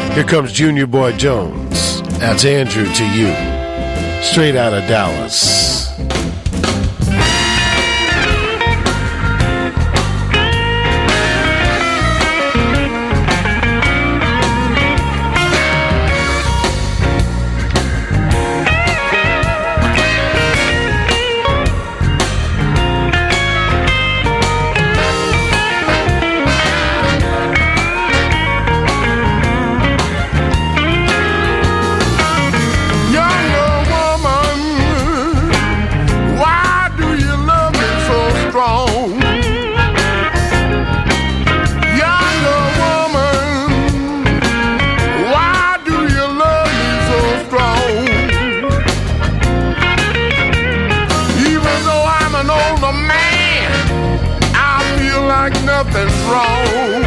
Here comes Junior Boy Jones. That's Andrew to you. Straight out of Dallas. Nothing's wrong.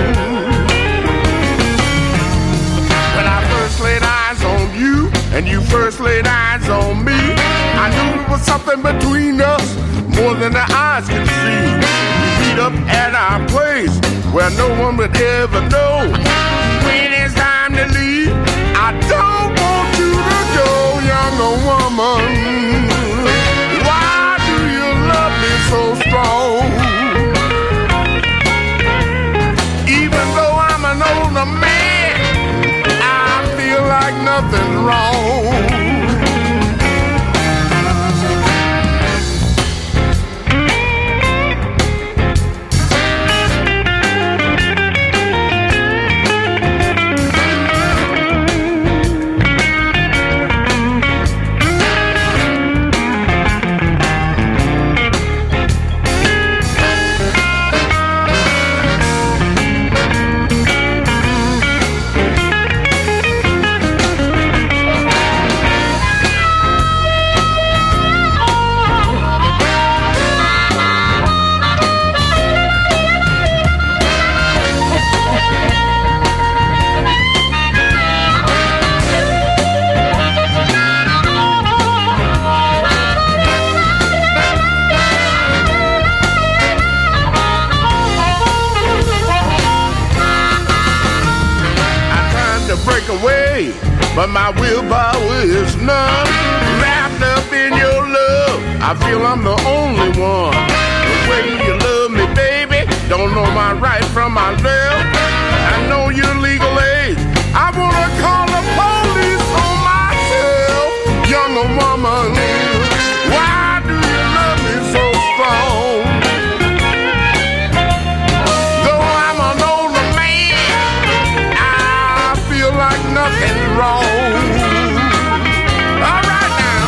When I first laid eyes on you and you first laid eyes on me, I knew there was something between us more than the eyes could see. We meet up at our place where no one would ever know. When it's time to leave, I don't want you to go, younger woman. Why do you love me so strong? An older man, I feel like nothing's wrong. But my willpower is none. Wrapped up in your love, I feel I'm the only one. The way you love me, baby, don't know my right from my left. I know your legal age, I wanna call the police on myself. Younger woman, why do you love me so strong? Though I'm an older man, I feel like nothing's wrong. All right now.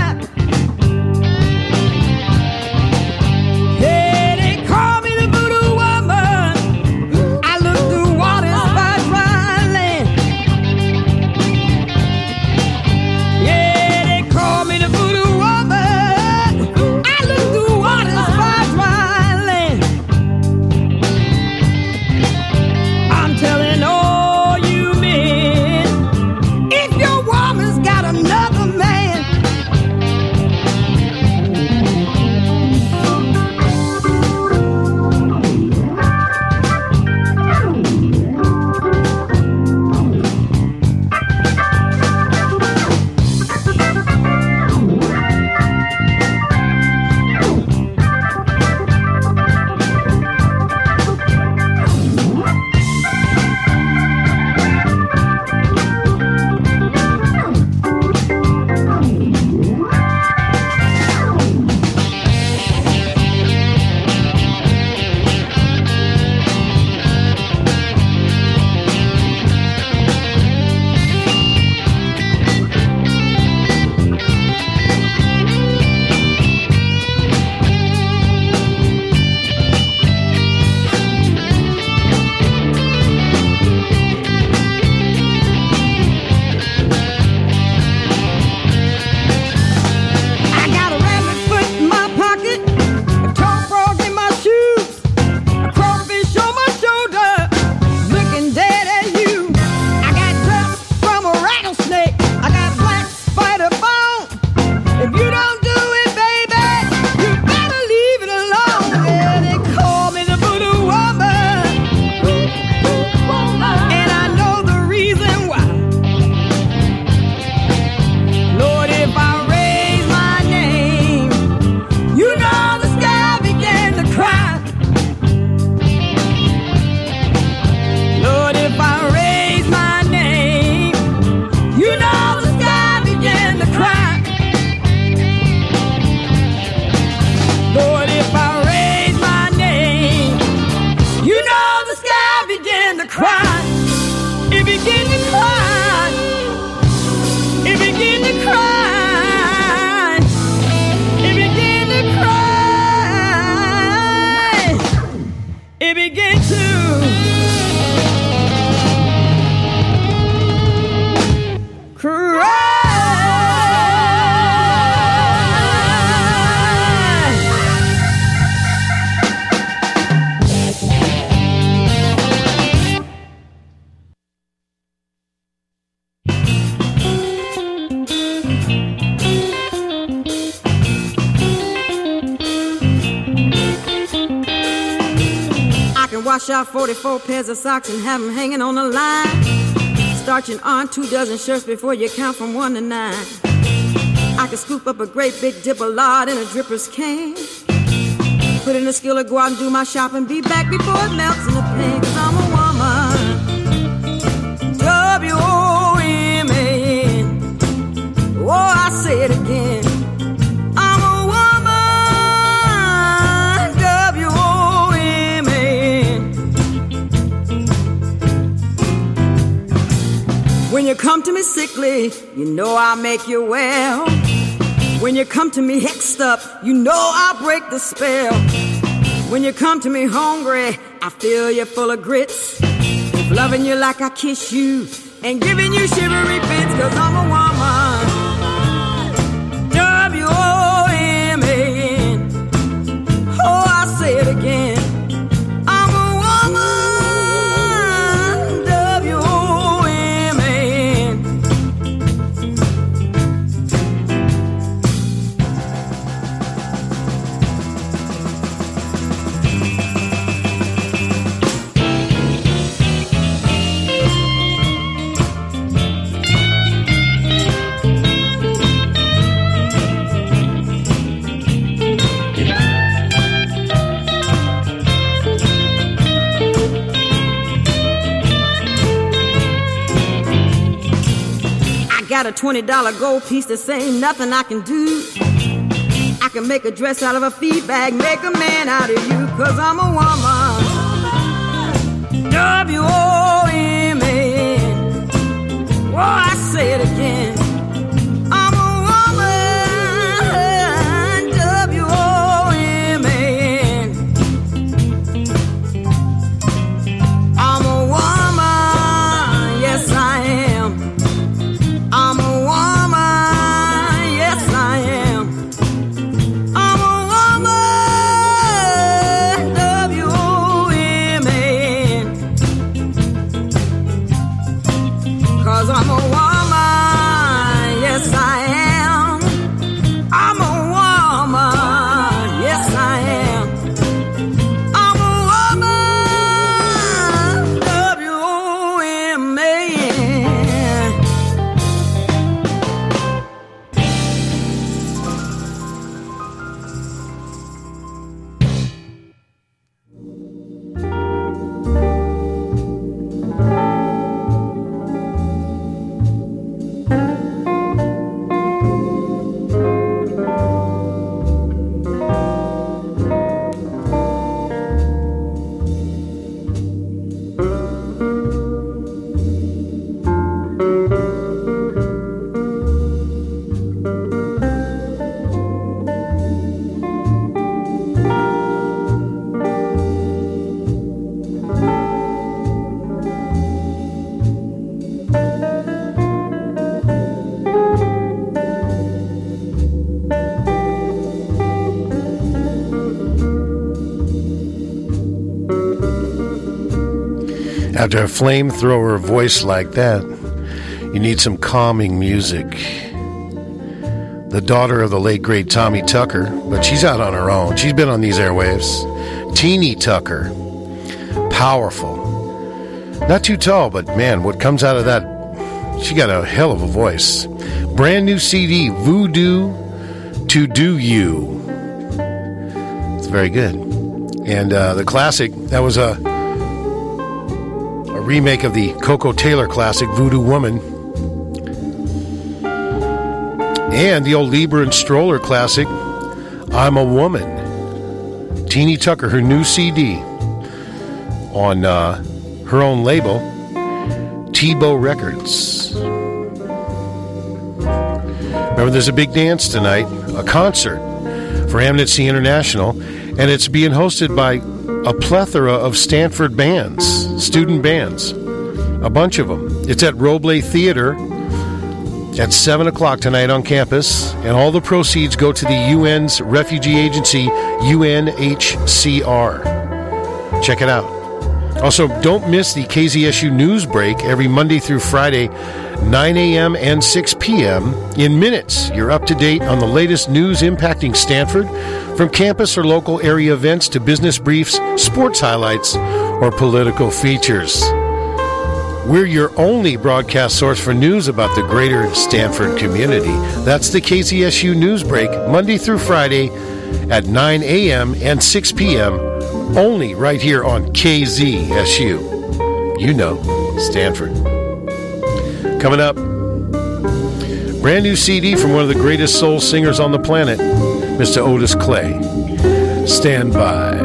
Hey, they call me the voodoo can wash out 44 pairs of socks and have them hanging on the line. Starching on 2 dozen shirts before you count from 1 to 9. I can scoop up a great big dip of lard in a dripper's can. Put in a skillet, go out and do my shopping, be back before it melts in the pan. 'Cause I'm a woman, W-O-M-A-N. Oh, I say it again. I'm a woman, W-O-M-A-N. When you come to me sickly, you know I'll make you well. When you come to me hexed up, you know I'll break the spell. When you come to me hungry, I feel you full of grits. If loving you like I kiss you and giving you shivery fits, 'cause I'm a woman, W-O-M-A-N. Oh, I say it again. I'm a woman, W-O-M-A-N. Got a $20 gold piece that say nothing I can do. I can make a dress out of a feed bag, make a man out of you. 'Cause I'm a woman, W-O-M-A-N. Oh, I say it again. I'm a woman, W-O-M-A-N. I'm a woman, yes I am. I'm a woman, yes I am. I'm a woman, W-O-M-A-N. 'Cause I'm a woman, yes I am. I'm a woman, yes I am. I'm a woman, W-O-M-A-N. After a flamethrower voice like that, you need some calming music. The daughter of the late, great Tommy Tucker, but she's out on her own. She's been on these airwaves. Teeny Tucker. Powerful. Not too tall, but man, what comes out of that, she got a hell of a voice. Brand new CD, Voodoo to Do You. It's very good. And the classic, that was a remake of the Coco Taylor classic, Voodoo Woman. And the old Lieber and Stroller classic, I'm a Woman. Teeny Tucker, her new CD on her own label, Tebow Records. Remember, there's a big dance tonight, a concert for Amnesty International, and it's being hosted by a plethora of Stanford bands, student bands, a bunch of them. It's at Roble Theater at 7 o'clock tonight on campus, and all the proceeds go to the UN's refugee agency, UNHCR. Check it out. Also, don't miss the KZSU News Break every Monday through Friday, 9 a.m. and 6 p.m. In minutes, you're up to date on the latest news impacting Stanford, from campus or local area events to business briefs, sports highlights, or political features. We're your only broadcast source for news about the greater Stanford community. That's the KZSU News Break, Monday through Friday at 9 a.m. and 6 p.m., only right here on KZSU. You know, Stanford. Coming up, brand new CD from one of the greatest soul singers on the planet, Mr. Otis Clay. Stand by.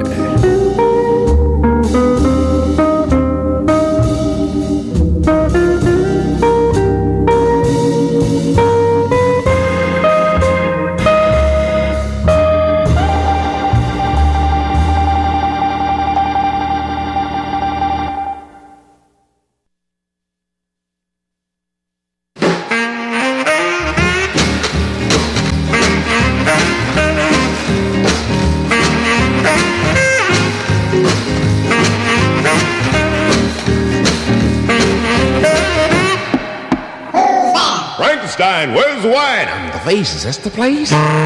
Where's the wine? The vase, is this the place?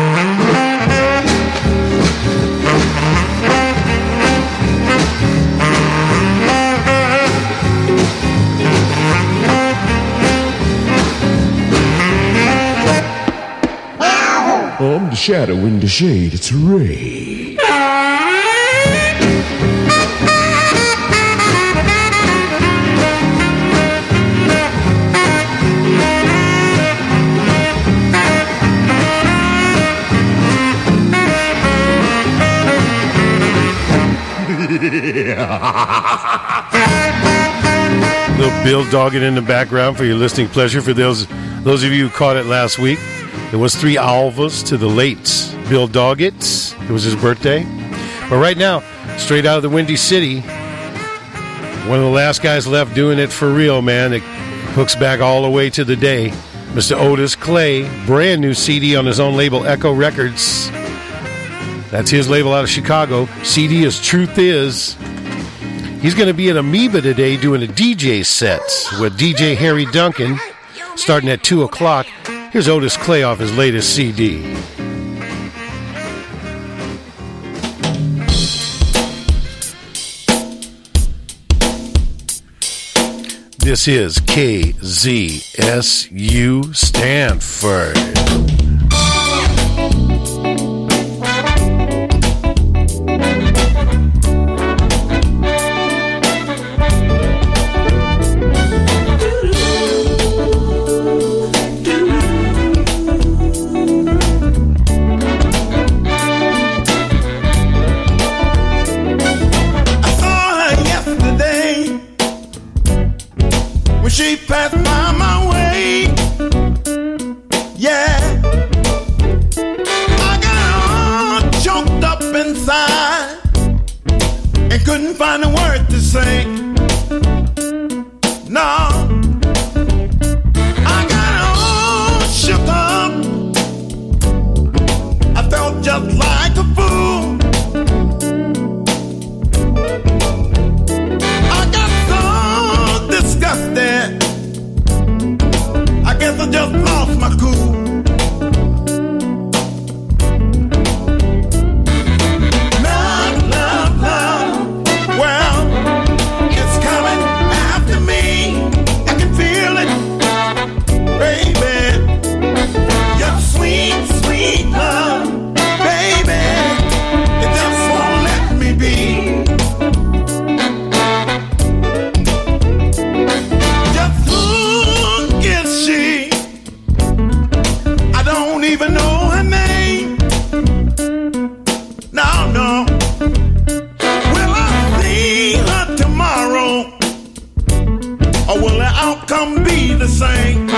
I'm the shadow in the shade, it's Ray. Little Bill Doggett in the background for your listening pleasure. For those of you who caught it last week, it was 3 alvas to the late Bill Doggett. It was his birthday. But right now, straight out of the Windy City, one of the last guys left doing it for real, man. It hooks back all the way to the day. Mr. Otis Clay, brand new CD on his own label, Echo Records. That's his label out of Chicago. CD is Truth Is. He's going to be at Amoeba today doing a DJ set with DJ Harry Duncan starting at 2 o'clock. Here's Otis Clay off his latest CD. This is KZSU Stanford. She passed by my way, yeah. I got all choked up inside and couldn't find a word to say. No, I got all shook up. I felt just like a fool. Disgusted. I guess I just lost my cool. Love, love, love. Well, it's coming after me. I can feel it, baby. Your sweet, sweet love, baby. It just won't let me be. Even know her name. No, no. Will I see her tomorrow? Or will the outcome be the same?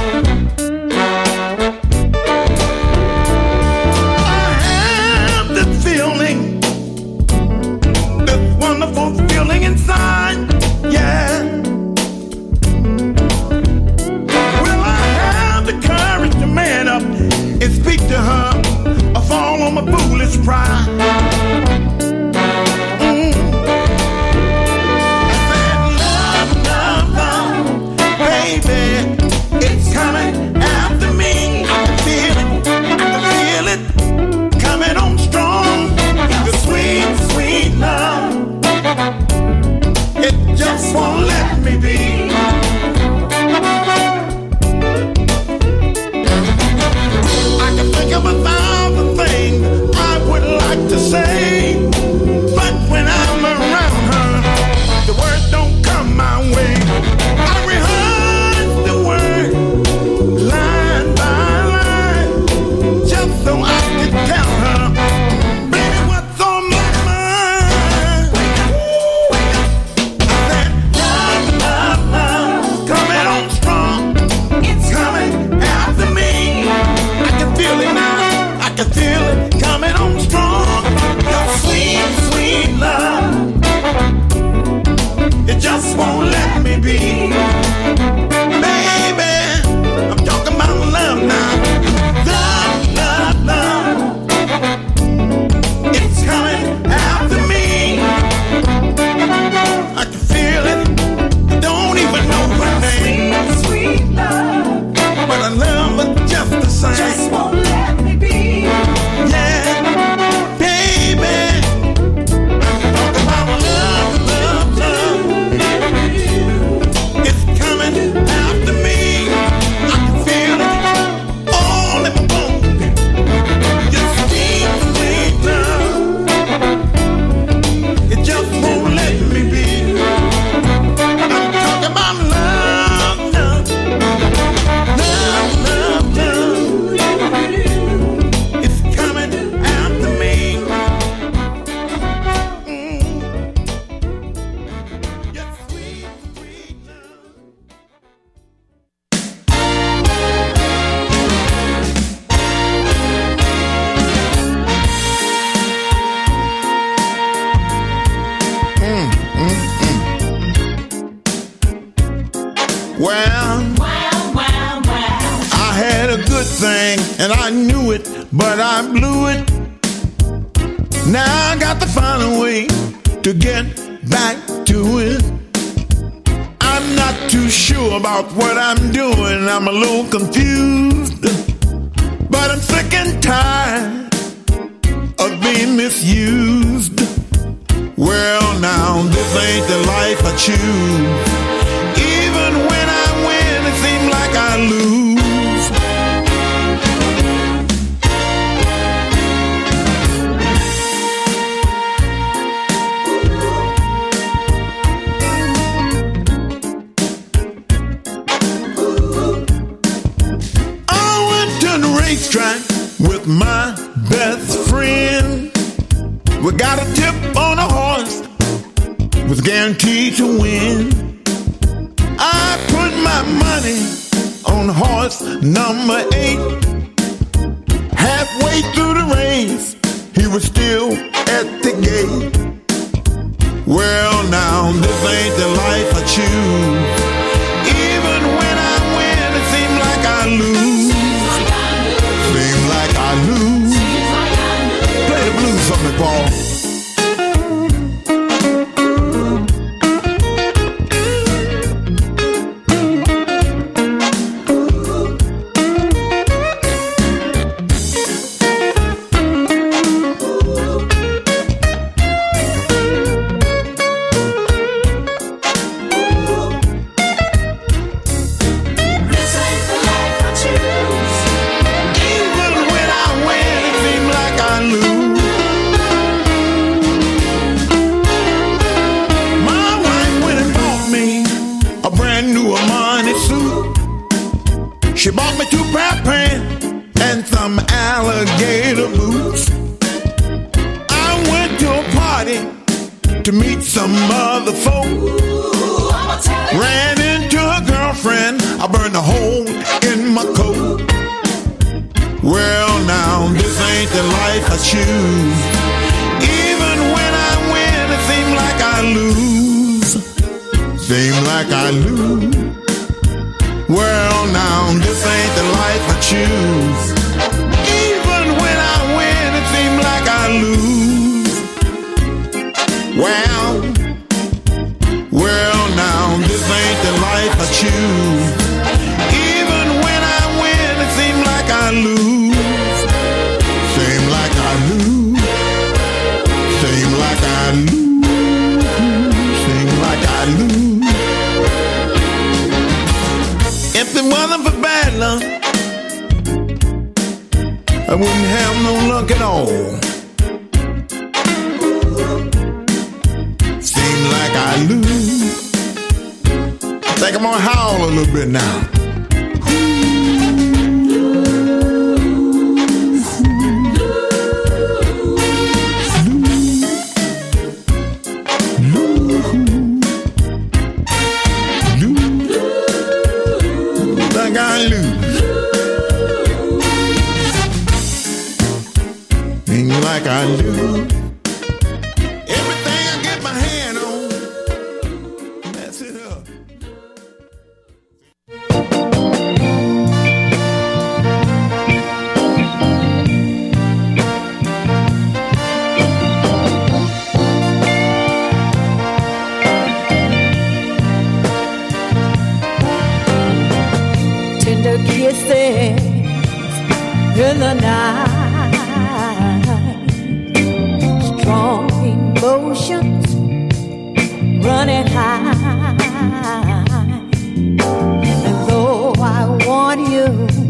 I have this feeling, this wonderful feeling inside, yeah. Will I have the courage to man up and speak to her, or fall on my foolish pride? I said, love, love, love, baby. I had a good thing and I knew it, but I blew it. Now I got to find a way to get back to it. I'm not too sure about what I'm doing. I'm a little confused, but I'm sick and tired of being misused. Well, now this ain't the life I choose. Even when I win, it seems like I lose. Racetrack with my best friend. We got a tip on a horse, was guaranteed to win. I put my money on horse number 8. Halfway through the race, he was still at the gate. Well, now this ain't the life I choose. Even when I win, it seems like I lose. Seems like I lose. Play the blues for me, Paul. She bought me 2 pair of pants and some alligator boots. I went to a party to meet some other folk. Ran into her girlfriend, I burned a hole in my coat. Well, now this ain't the life I choose. Even when I win, it seems like I lose. Seems like I lose. Well, now, this ain't the life I choose. Even when I win, it seems like I lose. Well, now, this ain't the life I choose. Even when I win, it seems like I lose. Seem like I lose. Seem like I lose. Seem like I lose. If it wasn't for bad luck, I wouldn't have no luck at all. Seems like I lose. I think I'm gonna howl a little bit now. I lose. Seems like I lose. Everything I get my hand on, mess it up. Kisses in the night, strong emotions running high, and though I want you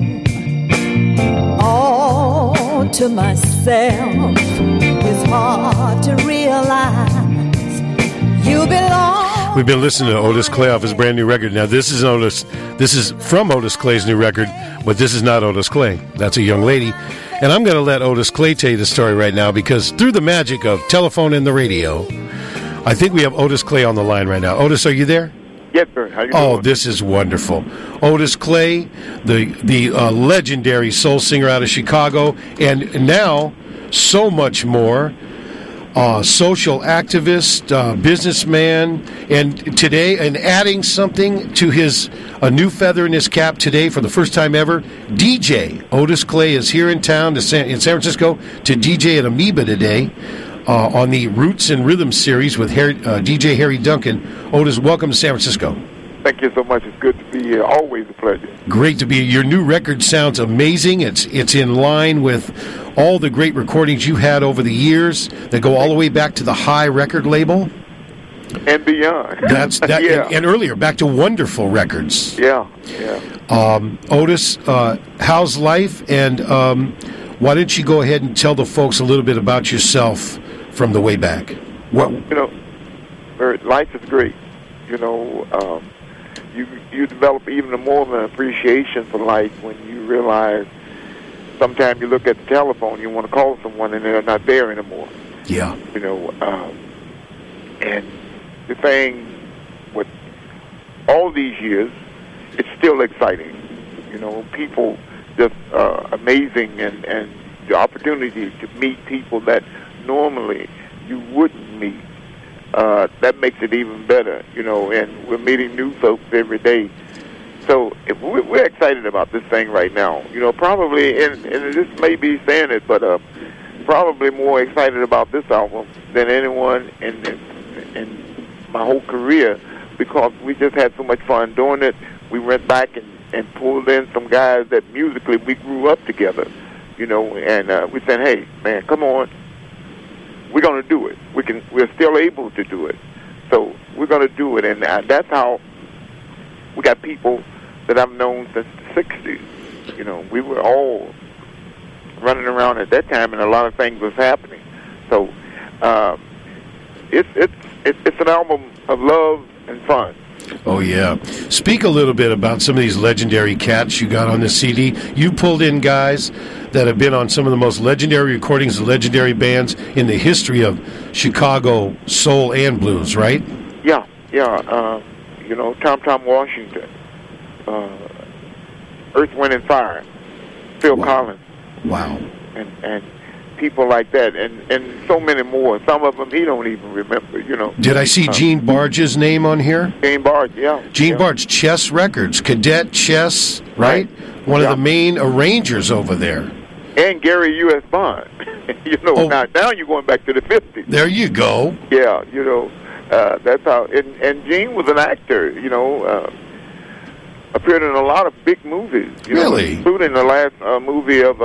all to myself, it's hard to realize you belong. We've been listening to Otis Clay off his brand new record. Now, this is from Otis Clay's new record, but this is not Otis Clay. That's a young lady. And I'm going to let Otis Clay tell you the story right now, because through the magic of telephone and the radio, I think we have Otis Clay on the line right now. Otis, are you there? Yes, sir. How you doing? Oh, this is wonderful. Otis Clay, the legendary soul singer out of Chicago, and now so much more. social activist, businessman, and today, and adding something to a new feather in his cap today for the first time ever, DJ. Otis Clay is here in town in San Francisco to DJ at Amoeba today on the Roots and Rhythm series with DJ Harry Duncan. Otis, welcome to San Francisco. Thank you so much. It's good to be here. Always a pleasure. Great to be here. Your new record sounds amazing. It's in line with all the great recordings you had over the years that go all the way back to the High record label. And beyond. Yeah. And earlier, back to Wonderful Records. Yeah. Otis, how's life? And why don't you go ahead and tell the folks a little bit about yourself from the way back? Life is great. You develop even more of an appreciation for life when you realize sometimes you look at the telephone, you want to call someone, and they're not there anymore. Yeah. And the thing with all these years, it's still exciting. People just amazing, and the opportunity to meet people that normally you wouldn't meet. That makes it even better, and we're meeting new folks every day. So we're excited about this thing right now. Probably, and this may be saying it, but probably more excited about this album than anyone in my whole career, because we just had so much fun doing it. We went back and pulled in some guys that musically we grew up together, and we said, hey, man, come on. We're going to do it. We're still able to do it. So we're going to do it. And that's how we got people that I've known since the 60s. We were all running around at that time, and a lot of things was happening. So it's an album of love and fun. Oh, yeah. Speak a little bit about some of these legendary cats you got on this CD. You pulled in guys that have been on some of the most legendary recordings of legendary bands in the history of Chicago soul and blues, right? Yeah. Tom Washington, Earth, Wind and Fire, Phil Collins. Wow. And people like that, and so many more. Some of them he don't even remember, Did I see Gene Barge's name on here? Gene Barge, yeah. Gene Barge, Chess Records, Cadet Chess, right? One of the main arrangers over there. And Gary U.S. Bond. Now you're going back to the 50s. There you go. Yeah, that's how. And Gene was an actor, appeared in a lot of big movies. Really? Including the last movie of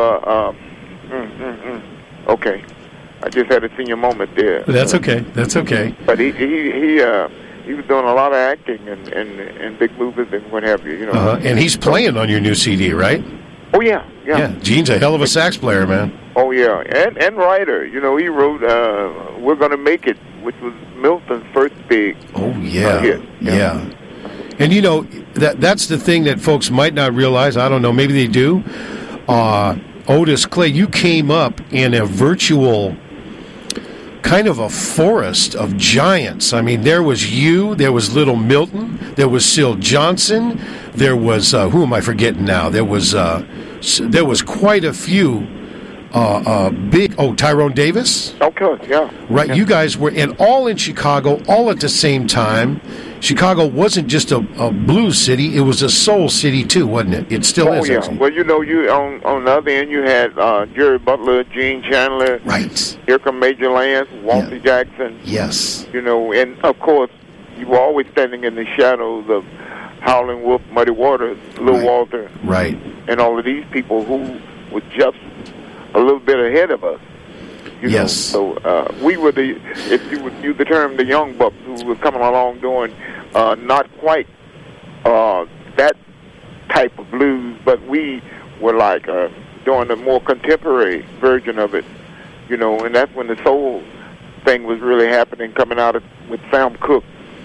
okay, I just had a senior moment there. That's okay. But he was doing a lot of acting and big movies and what have you. And he's playing on your new CD, right? Oh yeah. Gene's a hell of a sax player, man. Oh yeah, and writer. He wrote "We're Gonna Make It," which was Milton's first big. Oh hit. Yeah. And that's the thing that folks might not realize. I don't know. Maybe they do. Otis Clay, you came up in a virtual kind of a forest of giants. I mean, there was you, there was Little Milton, there was Syl Johnson, there was who am I forgetting now? There was quite a few big. Tyrone Davis. Okay, yeah. Right, yeah. You guys were all in Chicago, all at the same time. Chicago wasn't just a blues city; it was a soul city too, wasn't it? It still is. Yeah. Actually. Well, you on the other end, you had Jerry Butler, Gene Chandler, right? Here come Major Lance, Walter Jackson. Yes. And of course, you were always standing in the shadows of Howlin' Wolf, Muddy Waters, Lil Walter, right, and all of these people who were just a little bit ahead of us. Yes. So we were if you would use the term, the young bucks who were coming along doing not quite that type of blues, but we were like doing a more contemporary version of it, and that's when the soul thing was really happening, coming out with Sam Cooke,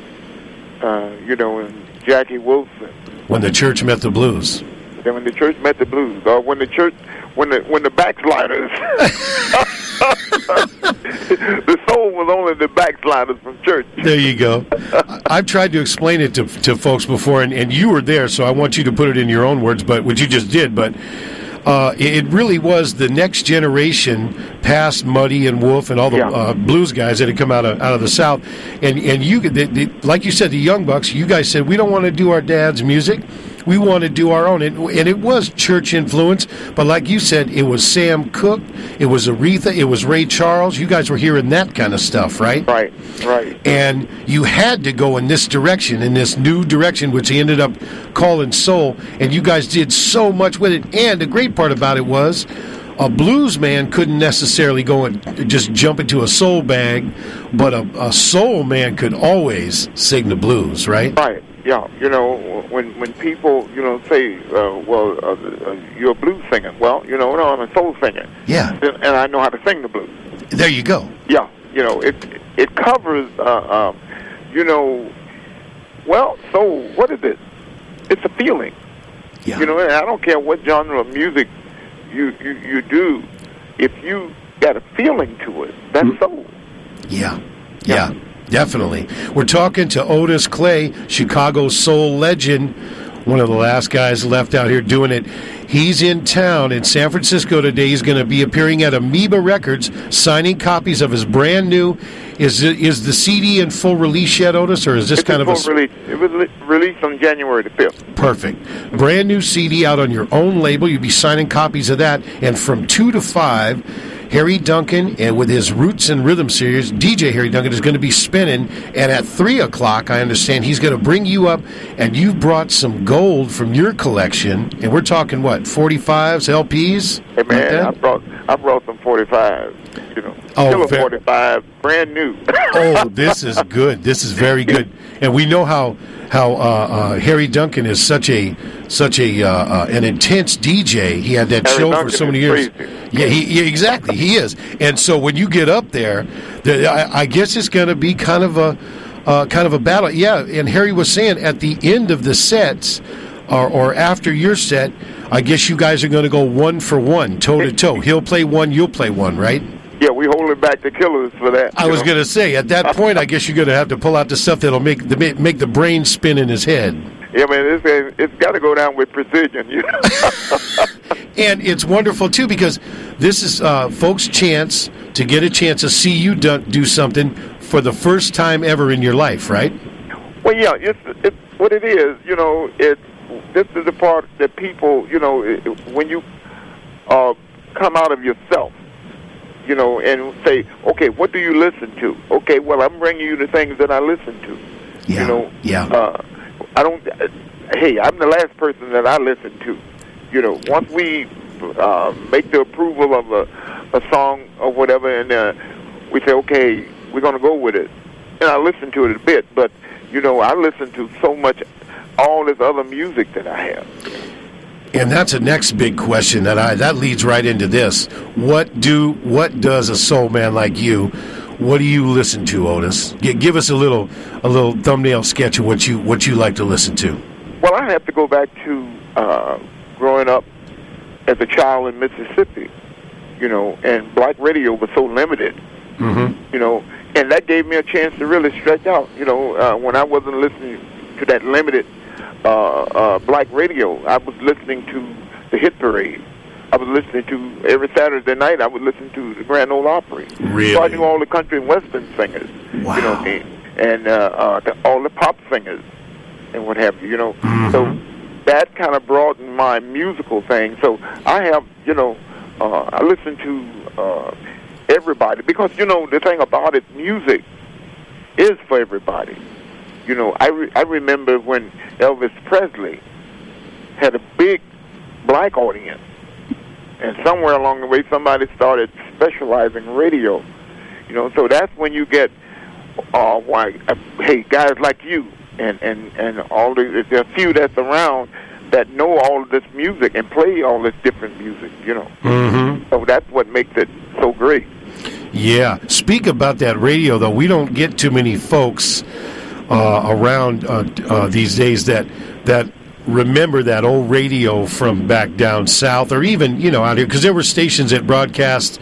and Jackie Wilson. When the church met the blues. Then when the church met the blues, when the backsliders. The soul was only the backsliders from church. There you go. I've tried to explain it to folks before, and you were there, so I want you to put it in your own words, but what you just did. But it really was the next generation past Muddy and Wolf and all the blues guys that had come out of the South. And you, like you said, the Young Bucks, you guys said, we don't want to do our dad's music. We want to do our own. And it was church influence, but like you said, it was Sam Cooke, it was Aretha, it was Ray Charles. You guys were hearing that kind of stuff, right? Right. And you had to go in this direction, in this new direction, which he ended up calling soul, and you guys did so much with it. And the great part about it was a blues man couldn't necessarily go and just jump into a soul bag, but a soul man could always sing the blues, right? Right. Yeah, when people, say, you're a blues singer. Well, no, I'm a soul singer. Yeah. And I know how to sing the blues. There you go. Yeah, it covers, soul, what is it? It's a feeling. Yeah. And I don't care what genre of music you do. If you got a feeling to it, that's soul. Yeah. Definitely. We're talking to Otis Clay, Chicago soul legend, one of the last guys left out here doing it. He's in town in San Francisco today. He's going to be appearing at Amoeba Records, signing copies of his brand new. Is the CD in full release yet, Otis, or is this kind of a full release? It was released on January the 5th. Perfect. Brand new CD out on your own label. You'll be signing copies of that. And from 2 to 5, Harry Duncan, and with his Roots and Rhythm series, DJ Harry Duncan is going to be spinning. And at 3 o'clock, I understand, he's going to bring you up, and you've brought some gold from your collection. And we're talking, what, 45s, LPs? Hey, man, I brought some 45s, Still 45, brand new. Oh, this is good. This is very good. And we know how Harry Duncan is such an intense DJ. He had that show for so many years. Yeah, exactly. He is. And so when you get up there, I guess it's going to be kind of a battle. Yeah. And Harry was saying at the end of the sets, or after your set, I guess you guys are going to go 1 for 1, toe to toe. He'll play one, you'll play one, right? Yeah, we holding back the killers for that. I was going to say, at that point, I guess you're going to have to pull out the stuff that'll make the brain spin in his head. Yeah, man, it's got to go down with precision. And it's wonderful, too, because this is folks' chance to get a chance to see you do something for the first time ever in your life, right? Well, yeah, it's what it is. This is the part that people, when you come out of yourself, and say, okay, what do you listen to? Okay, well, I'm bringing you the things that I listen to. Yeah. I'm the last person that I listen to. Once we make the approval of a song or whatever, and we say, okay, we're going to go with it. And I listen to it a bit, but, I listen to so much, all this other music that I have. And that's the next big question that leads right into this. What does a soul man like you, what do you listen to, Otis? Give us a little thumbnail sketch of what you like to listen to. Well, I have to go back to growing up as a child in Mississippi, and black radio was so limited, and that gave me a chance to really stretch out, when I wasn't listening to that limited black radio. I was listening to the Hit Parade. I was listening to, every Saturday night, I would listen to the Grand Ole Opry. Really? So I knew all the country and western singers. Wow. You know what I mean? And all the pop singers and what have you, So that kind of broadened my musical thing. So I have, I listen to everybody. Because, the thing about it, music is for everybody. I remember when Elvis Presley had a big black audience, and somewhere along the way somebody started specializing radio. So that's when you get, hey, guys like you and all there are a few that's around that know all of this music and play all this different music. So that's what makes it so great. Yeah. Speak about that radio, though. We don't get too many folks around these days that remember that old radio from back down south, or even out here, because there were stations that broadcast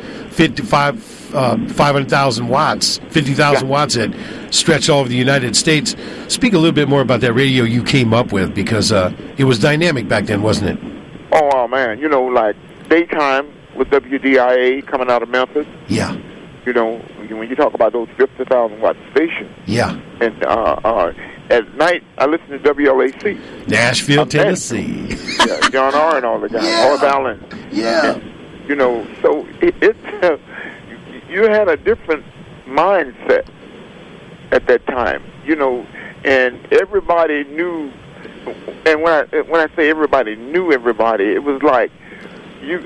500,000 watts, 50,000 watts that stretched all over the United States. Speak a little bit more about that radio you came up with, because it was dynamic back then, wasn't it? Oh man, like daytime with WDIA coming out of Memphis. Yeah. You know, when you talk about those 50,000 watt stations. Yeah. And at night, I listen to WLAC. Nashville, Tennessee. Yeah, John R. and all the guys. Yeah. North Allen. Yeah. And, you know, so it's you had a different mindset at that time. You know, and everybody knew. And when I say everybody knew everybody, it was like you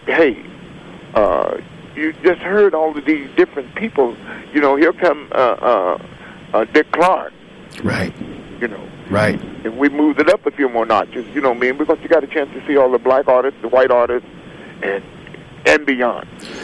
just heard all of these different people. You know, here come Dick Clark. Right. You know. Right. And we moved it up a few more notches. You know what I mean? Because you got a chance to see all the black artists, the white artists, and beyond.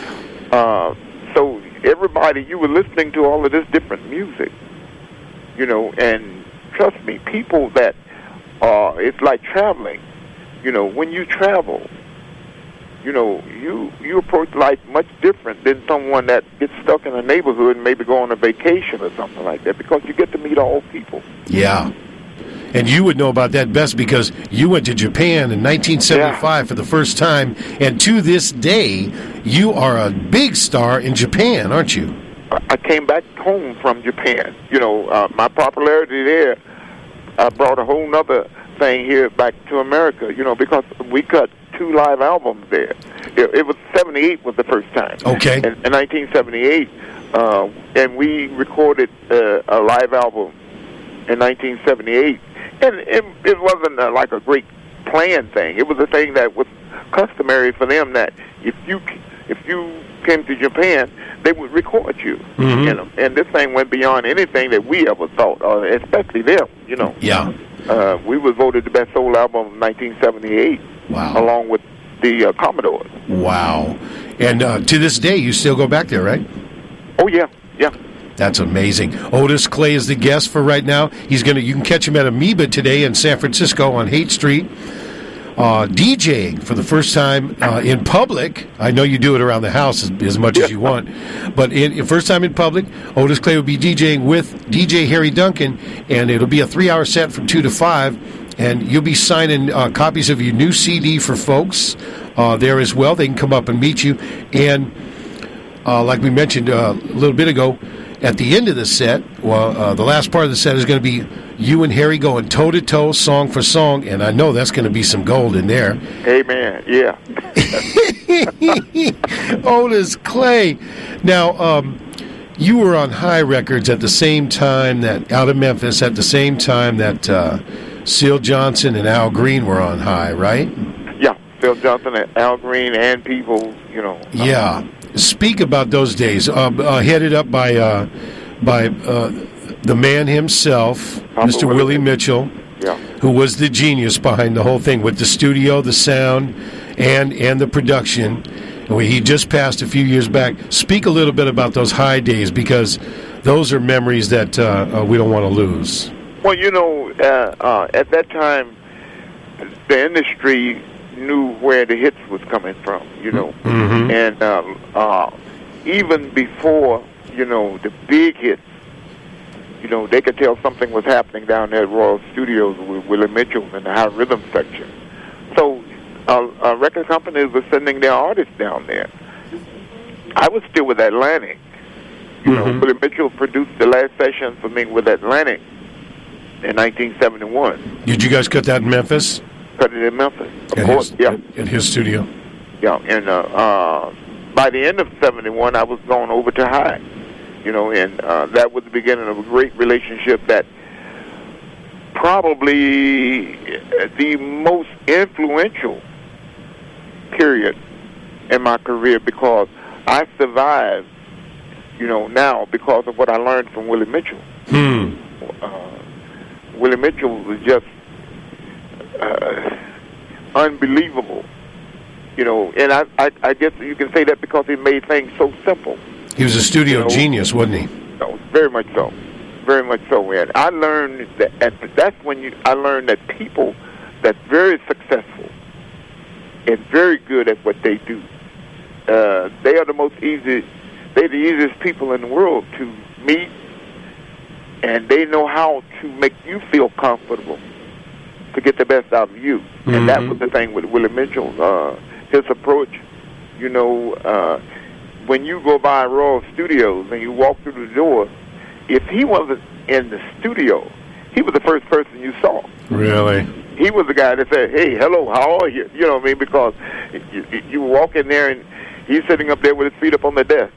So everybody, you were listening to all of this different music. You know, and trust me, people that it's like traveling. You know, when you travel, you know, you approach life much different than someone that gets stuck in a neighborhood and maybe go on a vacation or something like that, because you get to meet all people. Yeah. And you would know about that best because you went to Japan in 1975 for the first time, and to this day, you are a big star in Japan, aren't you? I came back home from Japan. You know, my popularity there brought a whole nother thing here back to America, you know, because we cut 2 live albums there. It was 78 was the first time. Okay. In 1978, and we recorded a live album in 1978. And it wasn't like a great planned thing. It was a thing that was customary for them, that if you came to Japan, they would record you. Mm-hmm. You know? And this thing went beyond anything that we ever thought, especially them, you know. Yeah. We was voted the best soul album of 1978. Wow. Along with the Commodores. Wow. And to this day, you still go back there, right? Oh, yeah. Yeah. That's amazing. Otis Clay is the guest for right now. You can catch him at Amoeba today in San Francisco on Haight Street, DJing for the first time in public. I know you do it around the house as much as you want, but first time in public, Otis Clay will be DJing with DJ Harry Duncan, and it'll be a 3-hour set from 2 to 5, and you'll be signing copies of your new CD for folks there as well. They can come up and meet you, and like we mentioned a little bit ago, at the end of the set, the last part of the set is going to be you and Harry going toe-to-toe, song for song, and I know that's going to be some gold in there. Amen, yeah. Otis Clay. Now, you were on High Records at the same time out of Memphis, at the same time that Seal Johnson and Al Green were on High, right? Yeah, Seal Johnson and Al Green and people, you know. Yeah. Speak about those days. Headed up by the man himself, Mr. Willie Mitchell, who was the genius behind the whole thing with the studio, the sound, and the production. He just passed a few years back. Speak a little bit about those High days, because those are memories that we don't want to lose. Well, you know, at that time, the industry knew where the hits was coming from, you know. Mm-hmm. And even before, you know, the big hits, you know, they could tell something was happening down there at Royal Studios with Willie Mitchell in the high rhythm section. So record companies were sending their artists down there. I was still with Atlantic. You know, Willie Mitchell produced the last session for me with Atlantic in 1971. Did you guys cut that in Memphis? Cut it in Memphis, of course, yeah. In his studio? Yeah, and by the end of 71, I was going over to High, you know, and that was the beginning of a great relationship that probably the most influential period in my career, because I survived, you know, now because of what I learned from Willie Mitchell. Willie Mitchell was just unbelievable, you know, and I guess you can say that because he made things so simple. He was a studio genius, wasn't he? No, very much so, and I learned that's when I learned that people that's very successful and very good at what they do, they are they're the easiest people in the world to meet, and they know how to make you feel comfortable to get the best out of you. And that was the thing with Willie Mitchell. his approach. You know, when you go by Royal Studios and you walk through the door, if he wasn't in the studio, he was the first person you saw. Really? He was the guy that said, "Hey, hello, how are you?" You know what I mean? Because you walk in there and he's sitting up there with his feet up on the desk,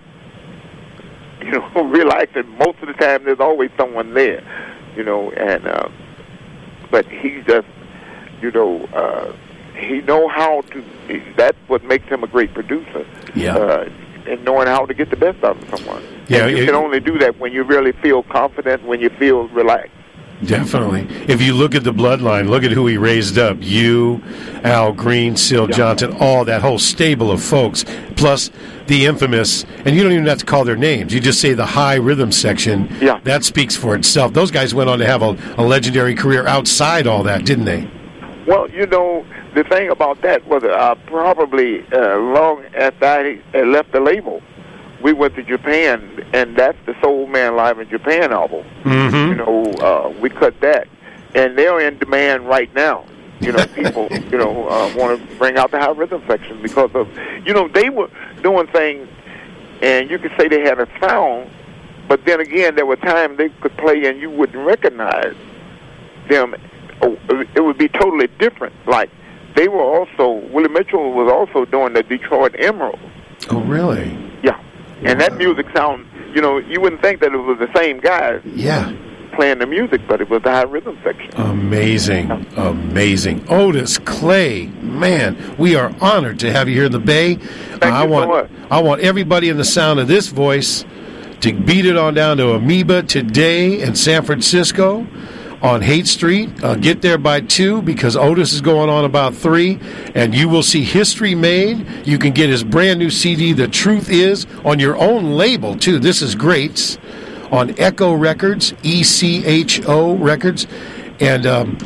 you know, relaxing. Most of the time, there's always someone there, you know. And but he just, you know, he know how to. That's what makes him a great producer. Yeah. And knowing how to get the best out of someone. Yeah, and you can only do that when you really feel confident, when you feel relaxed. Definitely. If you look at the bloodline, look at who he raised up. You, Al Green, Syl Johnson, all that whole stable of folks, plus the infamous, and you don't even have to call their names. You just say the high rhythm section. Yeah. That speaks for itself. Those guys went on to have a legendary career outside all that, didn't they? Well, you know, the thing about that was probably long after I left the label, we went to Japan, and that's the Soul Man Live in Japan album. Mm-hmm. You know, we cut that, and they're in demand right now. You know, people, you know, want to bring out the high rhythm section because of, you know, they were doing things, and you could say they had a sound, but then again, there were times they could play and you wouldn't recognize them. It would be totally different. Like, they were also, Willie Mitchell was also doing the Detroit Emerald. Oh, really? Yeah. And that music sound, you know, you wouldn't think that it was the same guy playing the music, but it was the high rhythm section. Amazing. Amazing. Otis Clay, man, we are honored to have you here in the Bay. Thank you so much. I want everybody in the sound of this voice to beat it on down to Amoeba today in San Francisco on Haight Street. Get there by 2 because Otis is going on about 3, and you will see history made. You can get his brand new CD, The Truth Is, on your own label, too. This is great. On Echo Records, ECHO Records. And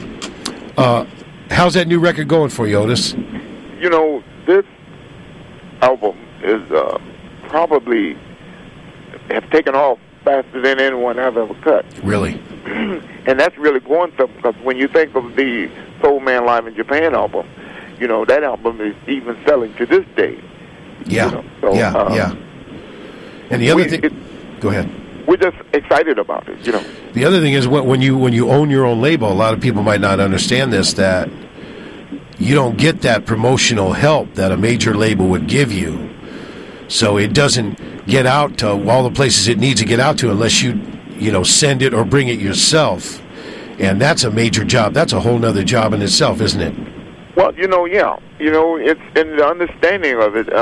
how's that new record going for you, Otis? You know, this album is probably have taken off faster than anyone I've ever cut. Really? And that's really going something, because when you think of the Soul Man Live in Japan album, you know, that album is even selling to this day. Yeah, you know? So, yeah. And the other thing... Go ahead. We're just excited about it, you know. The other thing is when you own your own label, a lot of people might not understand this, that you don't get that promotional help that a major label would give you. So it doesn't get out to all the places it needs to get out to unless you know, send it or bring it yourself. And that's a major job. That's a whole nother job in itself, isn't it? Well, you know, yeah. You know, it's in the understanding of it,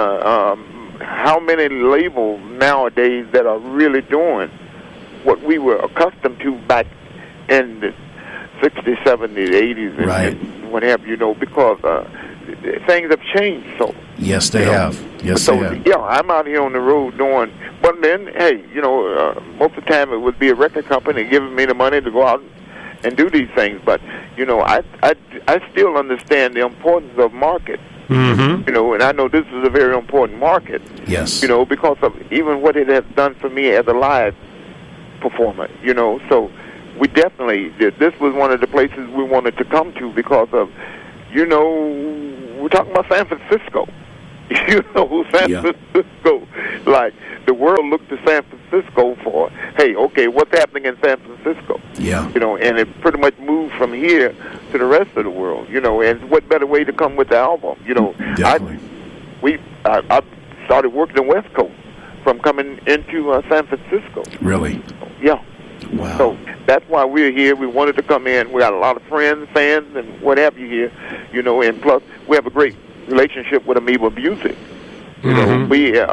how many labels nowadays that are really doing what we were accustomed to back in the 60s, 70s, 80s, and what have you, know, because things have changed so. Yes, they have. Yes, so, they have. Yeah, I'm out here on the road doing, but then, hey, you know, most of the time it would be a record company giving me the money to go out and do these things. But, you know, I still understand the importance of market. Mm-hmm. You know, and I know this is a very important market. Yes. You know, because of even what it has done for me as a live performer, you know. So we definitely, this was one of the places we wanted to come to because of, you know, we're talking about San Francisco. You know, San Francisco, like, the world looked to San Francisco for, hey, okay, what's happening in San Francisco? Yeah. You know, and it pretty much moved from here to the rest of the world, you know, and what better way to come with the album? You know, definitely. I started working the West Coast from coming into San Francisco. Really? Yeah. Wow. So that's why we're here. We wanted to come in. We got a lot of friends, fans, and what have you here, you know, and plus we have a great relationship with Amoeba Music. You know,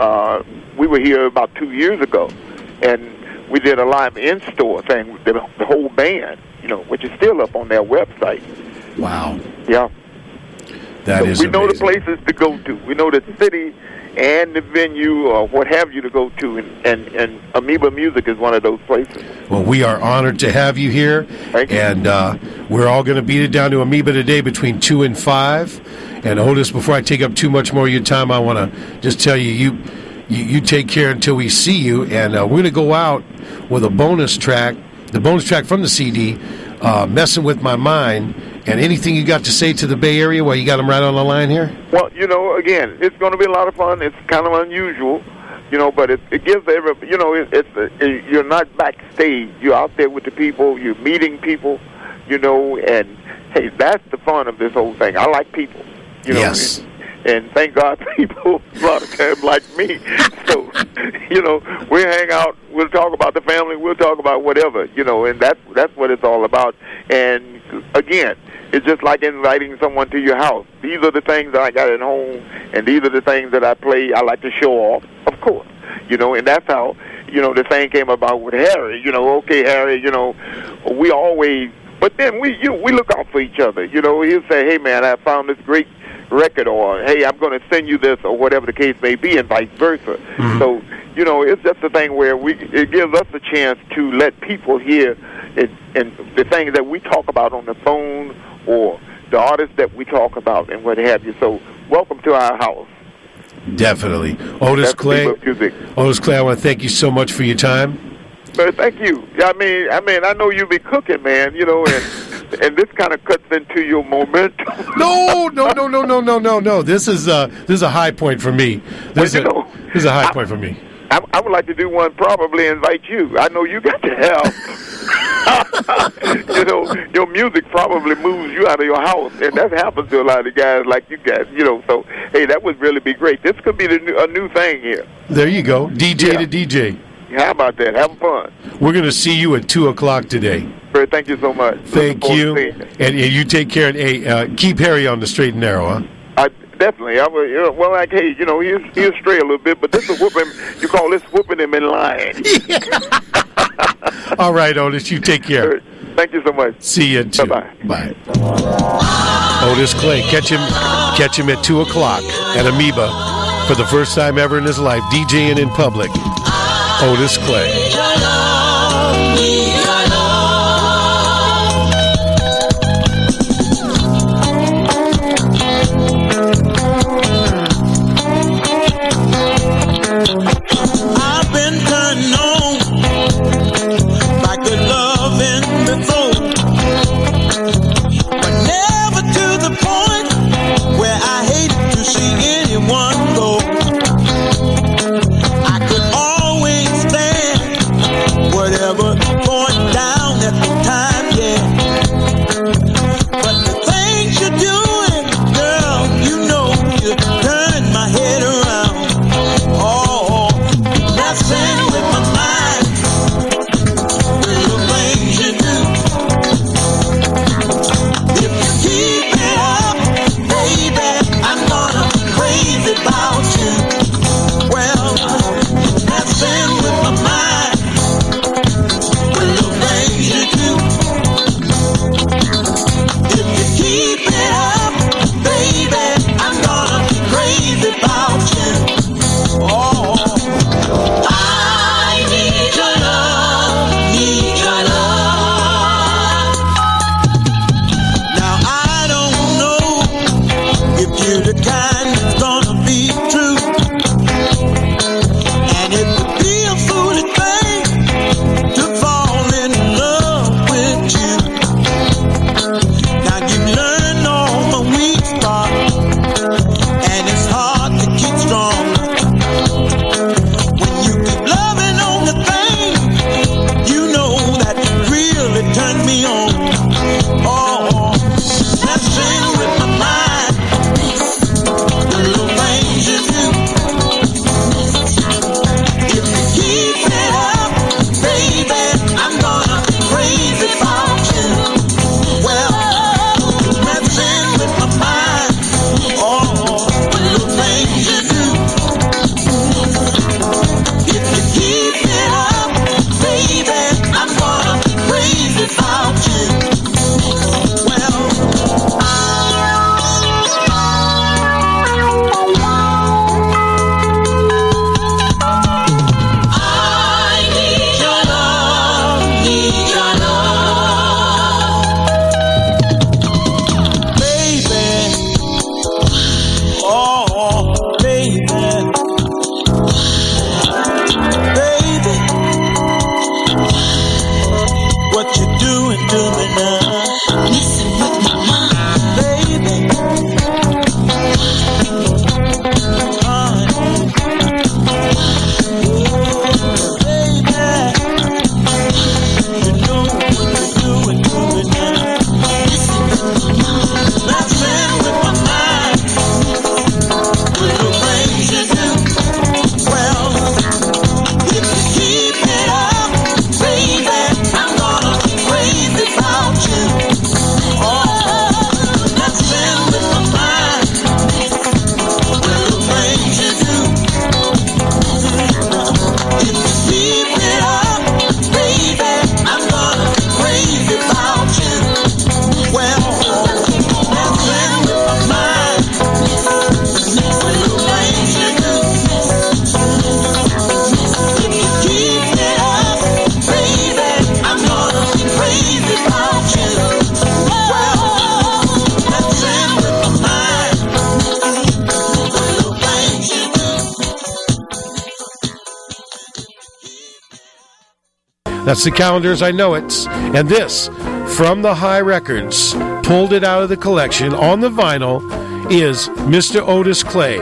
we were here about 2 years ago, and we did a live in-store thing with the whole band, you know, which is still up on their website. Wow. Yeah. That is we know amazing. the places to go to. We know the city and the venue or what have you to go to, and Amoeba Music is one of those places. Well, we are honored to have you here. Thank you. And we're all going to beat it down to Amoeba today between 2 and 5. And Otis, before I take up too much more of your time, I want to just tell you, you take care until we see you. And we're going to go out with a bonus track, the bonus track from the CD, Messing With My Mind. And anything you got to say to the Bay Area while you got them right on the line here? Well, again, it's going to be a lot of fun. It's kind of unusual, but it gives you're not backstage. You're out there with the people. You're meeting people, and, hey, that's the fun of this whole thing. I like people, Yes. And thank God people a lot of times like me. So, we hang out, we'll talk about the family, we'll talk about whatever, and that's what it's all about. And, again, it's just like inviting someone to your house. These are the things that I got at home, and these are the things that I like to show off, of course. And that's how, the thing came about with Harry. Okay, Harry, we always, but then we look out for each other. He'll say, hey, man, I found this great record, or hey, I'm going to send you this, or whatever the case may be, and vice versa. Mm-hmm. So, it's just a thing where it gives us a chance to let people hear it, and the things that we talk about on the phone, or the artists that we talk about, and what have you. So, welcome to our house. Definitely. Otis Clay, I want to thank you so much for your time. But thank you. I mean, I know you be cooking, man, and this kind of cuts into your momentum. No. This is a high point for me. This is a high point for me. I would like to do one, probably invite you. I know you got to have, your music probably moves you out of your house, and that happens to a lot of guys like you guys, so, hey, that would really be great. This could be a new thing here. There you go, DJ to DJ. How about that? Have fun. We're going to see you at 2 o'clock today. Great, thank you so much. Thank you. And you take care, and keep Harry on the straight and narrow, huh? Definitely. He'll stray a little bit, but this is whooping. You call this whooping him in line. All right, Otis, you take care. Thank you so much. See you at 2. Bye. Otis Clay, catch him at 2 o'clock at Amoeba for the first time ever in his life, DJing in public. Otis Clay. What you doing to me now? Messing with my mind. That's the Calendars, I Know It. And this, from the High Records, pulled it out of the collection on the vinyl, is Mr. Otis Clay.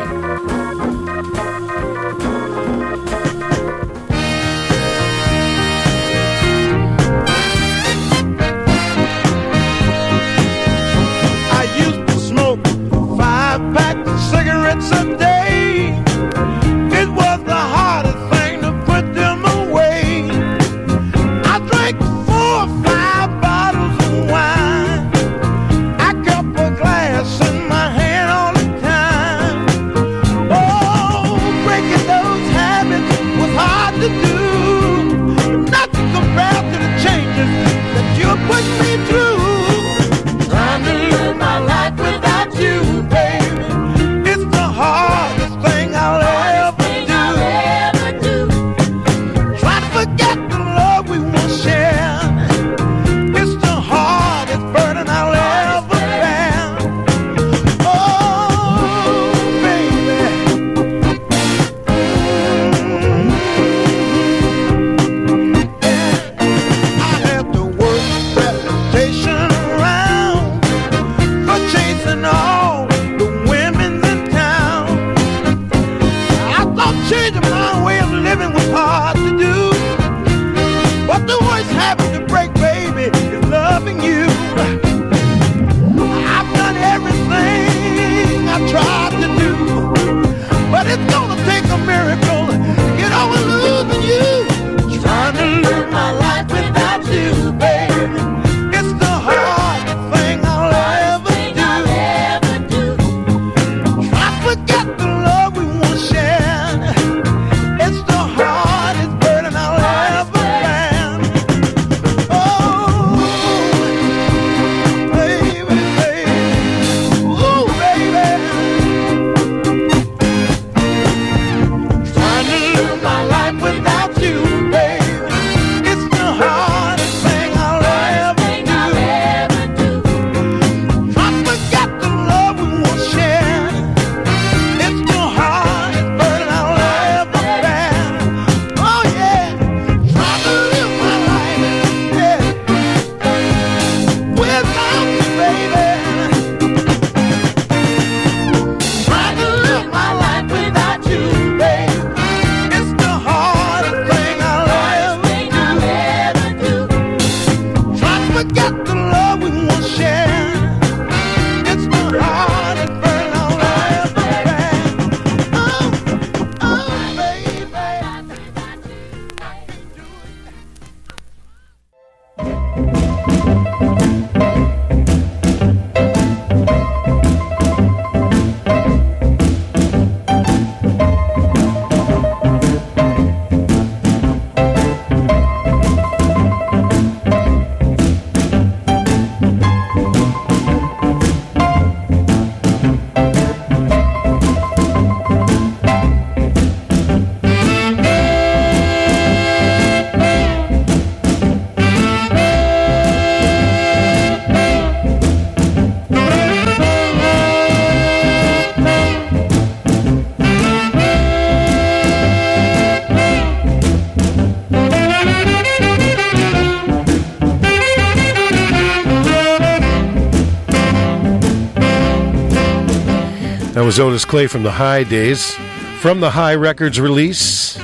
That was Otis Clay from the High Days, from the High Records release.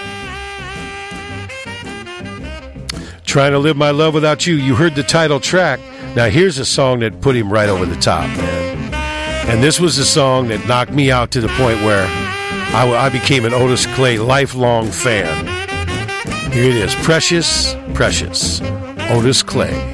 Trying to Live My Love Without You. You heard the title track. Now here's a song that put him right over the top, man. And this was a song that knocked me out to the point where I became an Otis Clay lifelong fan. Here it is, Precious, Precious, Otis Clay.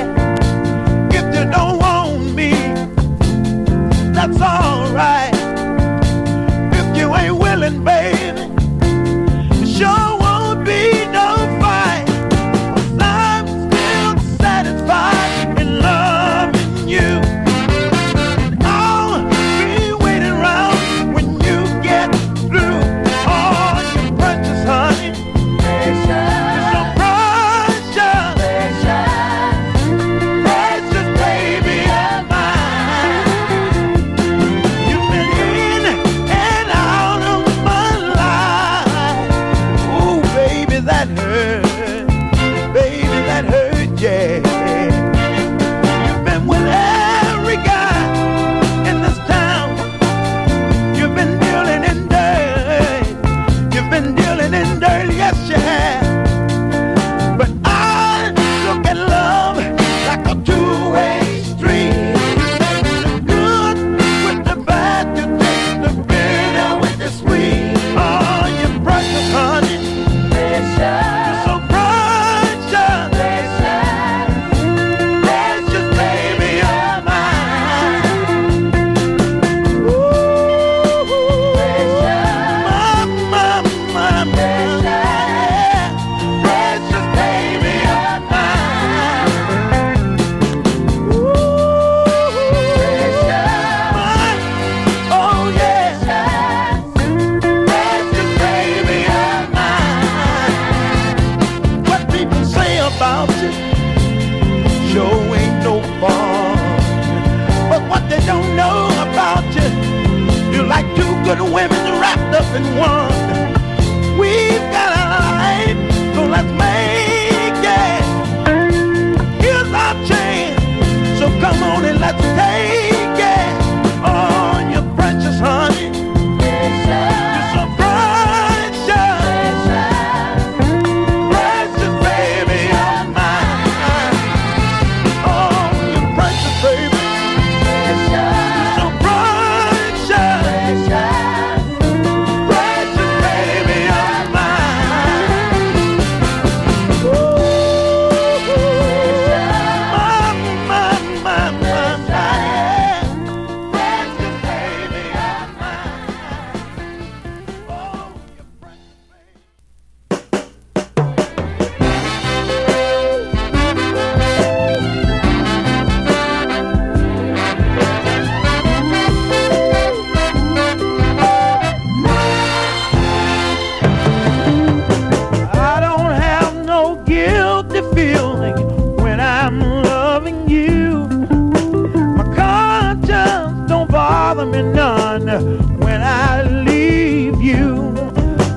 That's alright.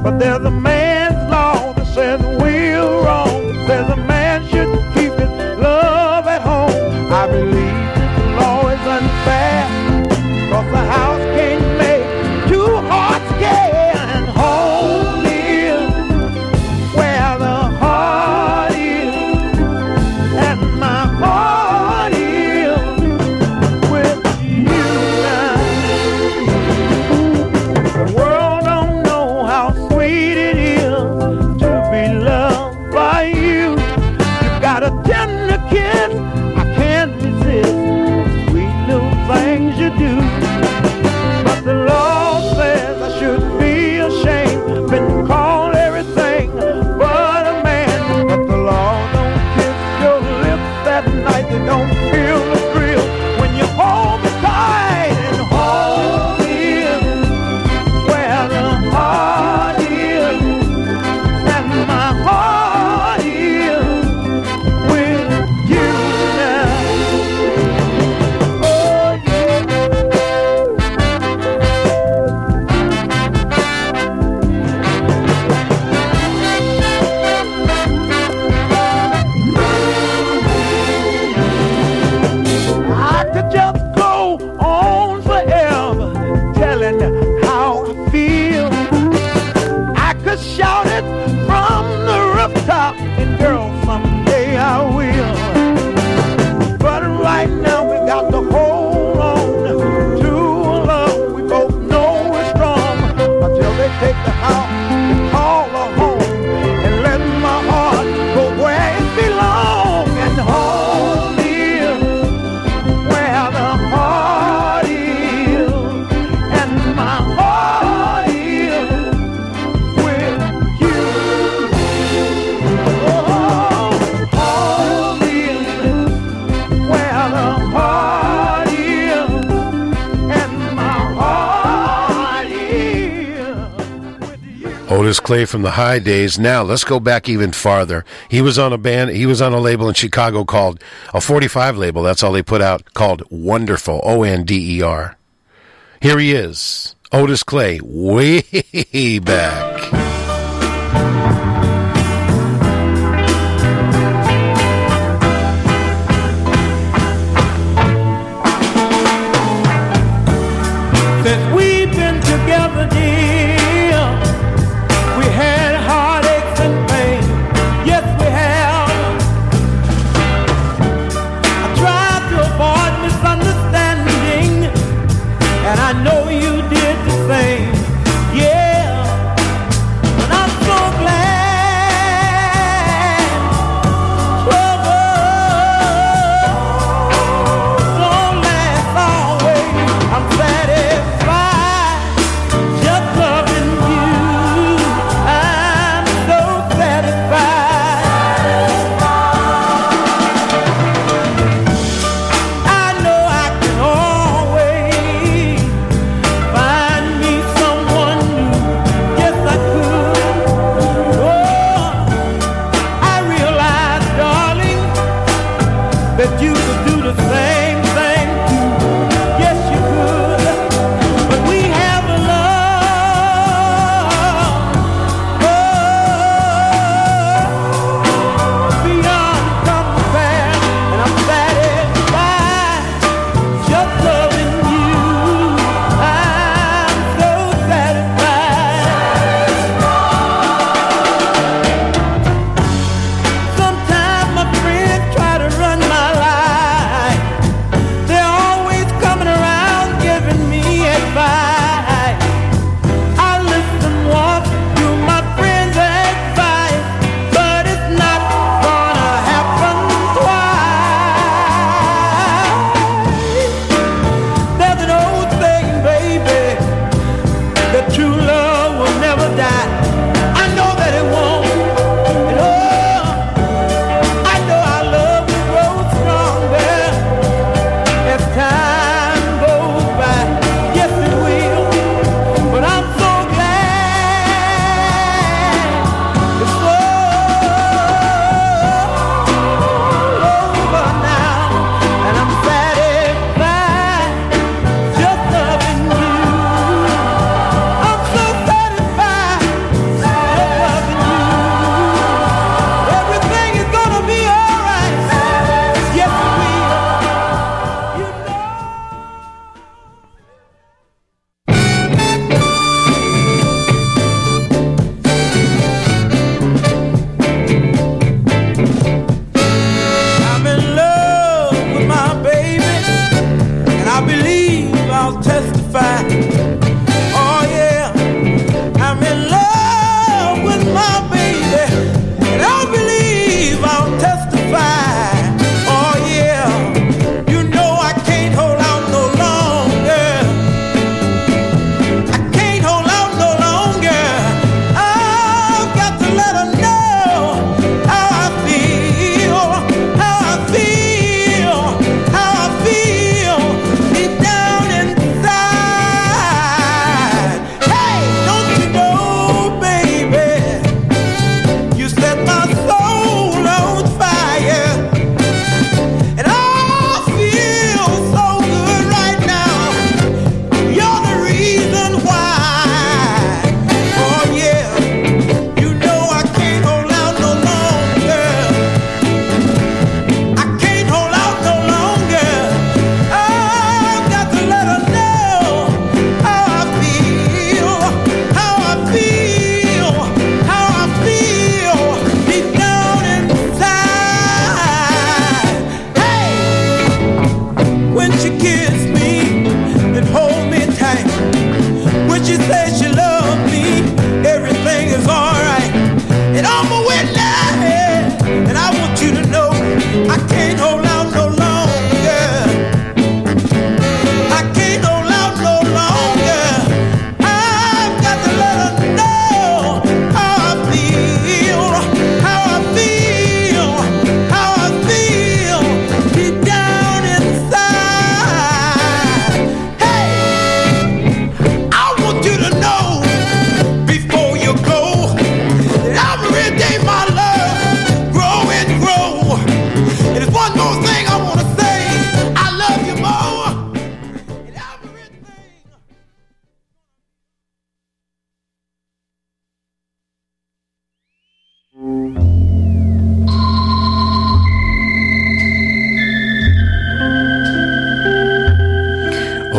But there's a man's law that says we're wrong. Says a man should keep his love at home. I believe this law is unfair, 'cause the house can't make two hearts gay, and home is where the heart is, and my heart is with you now. The world don't know how sweet it is to be loved by you. You got a tender kiss, I can't resist, sweet little things you do. But the law says I should be ashamed, been called everything but a man. But the law don't kiss your lips that night, you don't feel the thrill when you hold me tight, and home is where the heart is, and my heart is with you now. Oh yeah. I could just go on forever telling how I feel. I could shout it from the rooftop, and girl, someday I will. But right now we got to hold on to a love we both know is strong, until they take the house and call her home, and let my heart go where it belongs. And home is where the heart is, and my heart is with you. Oh, home is where the heart is, and my heart is with you. Otis Clay from the High Days. Now let's go back even farther. He was on a label in Chicago called a 45 label. That's all they put out, called Wonderful, O-N-D-E-R. Here he is, Otis Clay, way back. Since we've been together, dear, we had heartaches and pain. Yes, we have. I tried to avoid misunderstanding, and I know you did the same. Yeah,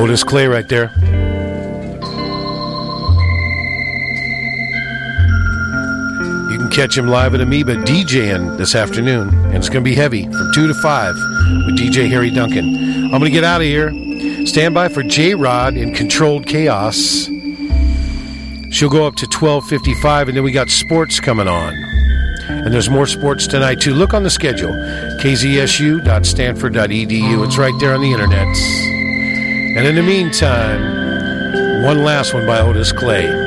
Otis Clay right there. You can catch him live at Amoeba DJing this afternoon, and it's going to be heavy from 2 to 5 with DJ Harry Duncan. I'm going to get out of here. Stand by for J-Rod in Controlled Chaos. She'll go up to 12:55, and then we got sports coming on. And there's more sports tonight, too. Look on the schedule, kzsu.stanford.edu. It's right there on the internet. And in the meantime, one last one by Otis Clay.